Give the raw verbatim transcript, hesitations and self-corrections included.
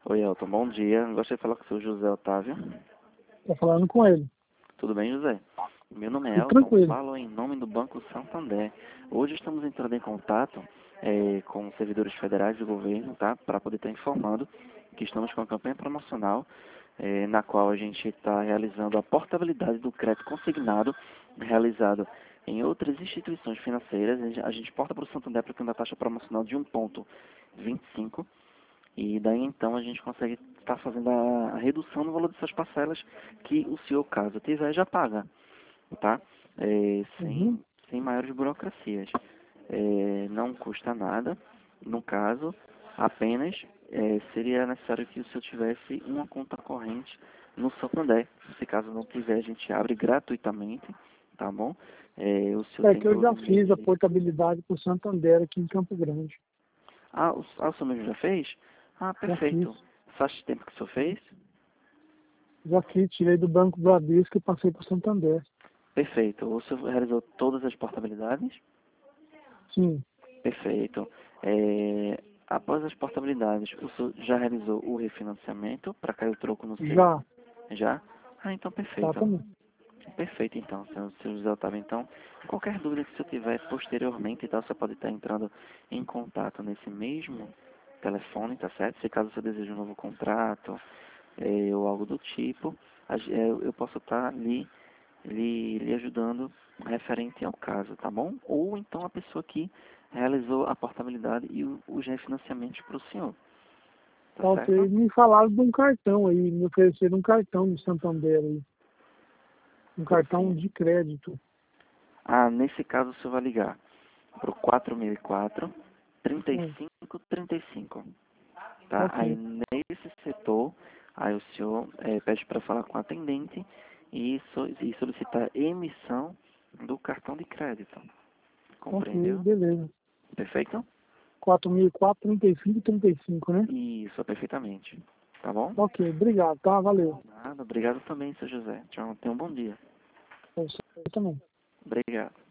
Oi, Elton, bom dia. Gostaria de falar com o seu José Otávio. Tá falando com ele. Tudo bem, José? Meu nome é Tudo Elton, tranquilo. falo em nome do Banco Santander. Hoje estamos entrando em contato eh, com servidores federais do governo, tá? Para poder estar informando que estamos com uma campanha promocional eh, na qual a gente está realizando a portabilidade do crédito consignado realizado em outras instituições financeiras. A gente, a gente porta para o Santander aplicando a taxa promocional de um vírgula vinte e cinco. E daí então a gente consegue estar fazendo a, a redução no valor dessas parcelas que o senhor, caso tiver, já paga, tá? É, Uhum. sem, sem maiores burocracias. É, não custa nada, no caso, apenas é, seria necessário que o senhor tivesse uma conta corrente no Santander. Se caso não tiver, a gente abre gratuitamente, tá bom? É, o senhor É tem que eu já doze fiz meses a de... portabilidade para o Santander aqui em Campo Grande. Ah, o, ah, o senhor mesmo já fez? Ah, Já fiz. perfeito. Faz tempo que o senhor fez? Já fiz, tirei do Banco Bradesco e passei para o Santander. Perfeito. O senhor realizou todas as portabilidades? Sim, Perfeito. É, após as portabilidades, o senhor já realizou o refinanciamento para cair o troco no seu? já. Já? Ah, então perfeito. Exatamente. Perfeito, então, senhor, senhor José Otávio. Então, qualquer dúvida que o senhor tiver posteriormente, então, você pode estar entrando em contato nesse mesmo telefone, tá certo? Se caso você deseja um novo contrato é, ou algo do tipo, a ge- é, eu posso estar ali lhe, lhe ajudando referente ao caso, tá bom? Ou então a pessoa que realizou a portabilidade e o- os refinanciamentos para o senhor, tá Tá, ok. certo? Me falaram de um cartão aí, me ofereceram um cartão do Santander aí. Um cartão Sim. de crédito. Ah, nesse caso o senhor vai ligar para o quatro mil e quatro, trinta e Hum, cinco, trinta e cinco, tá? Aí ok. nesse setor, aí o senhor eh, pede para falar com o atendente e, so, e solicitar emissão do cartão de crédito. Ok, Compreendeu? beleza. Perfeito? quatro mil e quatro, trinta e cinco, trinta e cinco, né? Isso, perfeitamente. Tá bom? Ok, obrigado, tá? Valeu. Nada, obrigado também, seu José. Tchau, tenha um bom dia. Eu também. Obrigado.